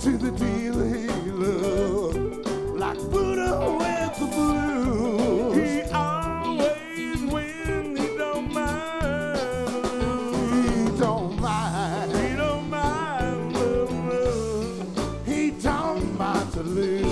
to the deal he loved, like Buddha with the blue. He always wins, he don't mind. He don't mind. He don't mind. He don't mind to lose.